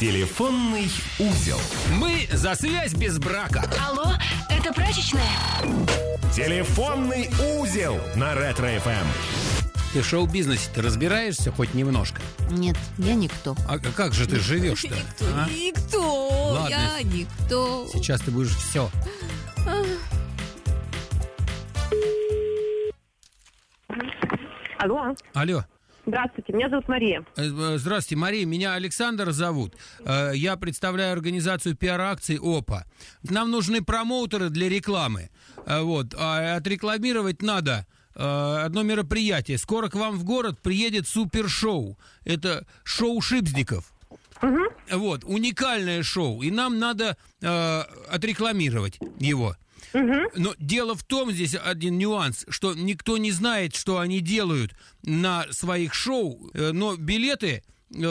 Телефонный узел. Мы за связь без брака. Алло, это прачечная? Телефонный узел на Ретро-ФМ. Ты в шоу-бизнесе-то разбираешься хоть немножко? Нет, я никто. А как же ты живешь-то? А? Никто. Ладно. Я никто. Сейчас ты будешь все. Алло. Алло. Здравствуйте, меня зовут Мария. Здравствуйте, Мария, меня Александр зовут. Я представляю организацию пиар-акций ОПА. Нам нужны промоутеры для рекламы. А отрекламировать надо одно мероприятие. Скоро к вам в город приедет супершоу. Это шоу Шипздиков. Уникальное шоу. И нам надо отрекламировать его. Но дело в том, здесь один нюанс, что никто не знает, что они делают на своих шоу, но билеты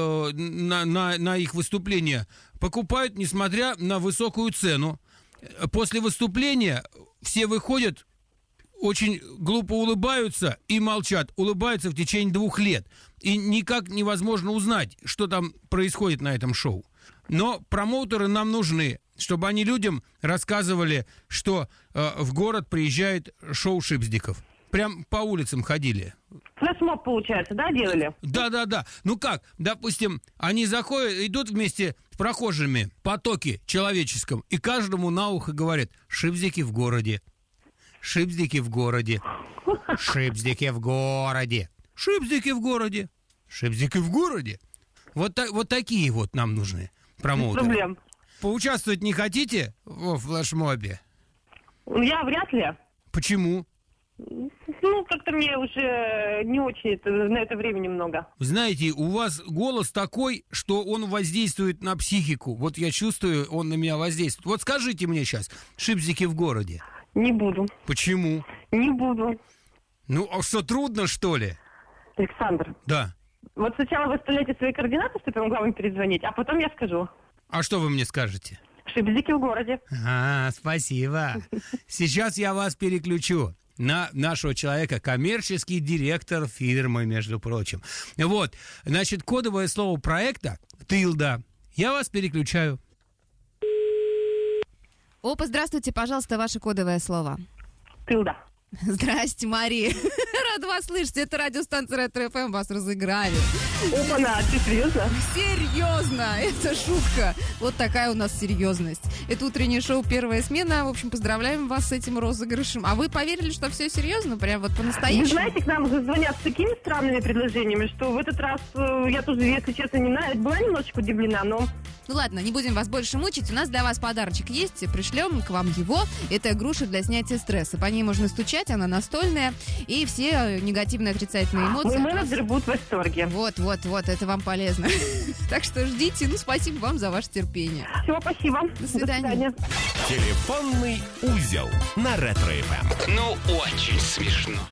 на их выступления покупают, несмотря на высокую цену. После выступления все выходят, очень глупо улыбаются и молчат. Улыбаются в течение 2 лет. И никак невозможно узнать, что там происходит на этом шоу. Но промоутеры нам нужны, чтобы они людям рассказывали, что в город приезжает шоу Шипздиков. Прям по улицам ходили. Флешмоб, получается, да, делали? Да. Ну как, допустим, они заходят, идут вместе с прохожими в потоке человеческом, и каждому на ухо говорят: Шипздики в городе. Шипздики в городе. Шипздики в городе. Шипздики в городе. Шипздики в городе. Вот такие вот нам нужны промоутеры. Без проблем. Поучаствовать не хотите в флешмобе? Я вряд ли. Почему? Ну, как-то мне уже не очень на это времени много. Вы знаете, у вас голос такой, что он воздействует на психику. Вот я чувствую, он на меня воздействует. Вот скажите мне сейчас, Шипздики в городе. Не буду. Почему? Не буду. Ну, а что, трудно, что ли? Александр, Да. вот сначала вы оставляете свои координаты, чтобы я могла вам перезвонить, а потом я скажу. А что вы мне скажете? Шипздики в городе. Спасибо. Сейчас я вас переключу на нашего человека, коммерческий директор фирмы, между прочим. Вот, значит, кодовое слово проекта «Тылда». Я вас переключаю. Опа, здравствуйте, пожалуйста, ваше кодовое слово. Тылда. Здрасте, Мария. Рад вас слышать. Это радиостанция Ретро-ФМ, вас разыграли. Опа-на, ты серьезно? Серьезно, это шутка. Вот такая у нас серьезность. Это утреннее шоу «Первая смена». В общем, поздравляем вас с этим розыгрышем. А вы поверили, что все серьезно? Прям вот по-настоящему? Вы знаете, к нам уже звонят с такими странными предложениями, что в этот раз я тоже, если честно, была немножечко удивлена, но... Ну ладно, не будем вас больше мучить. У нас для вас подарочек есть. Пришлем к вам его. Это груша для снятия стресса. По ней можно стучать, она настольная. И все негативные, отрицательные эмоции. Мой менеджер будет в восторге. Вот, это вам полезно. Так что ждите. Ну, спасибо вам за ваше терпение. Всего спасибо. До свидания. Телефонный узел на Ретро-ФМ. Ну, очень смешно.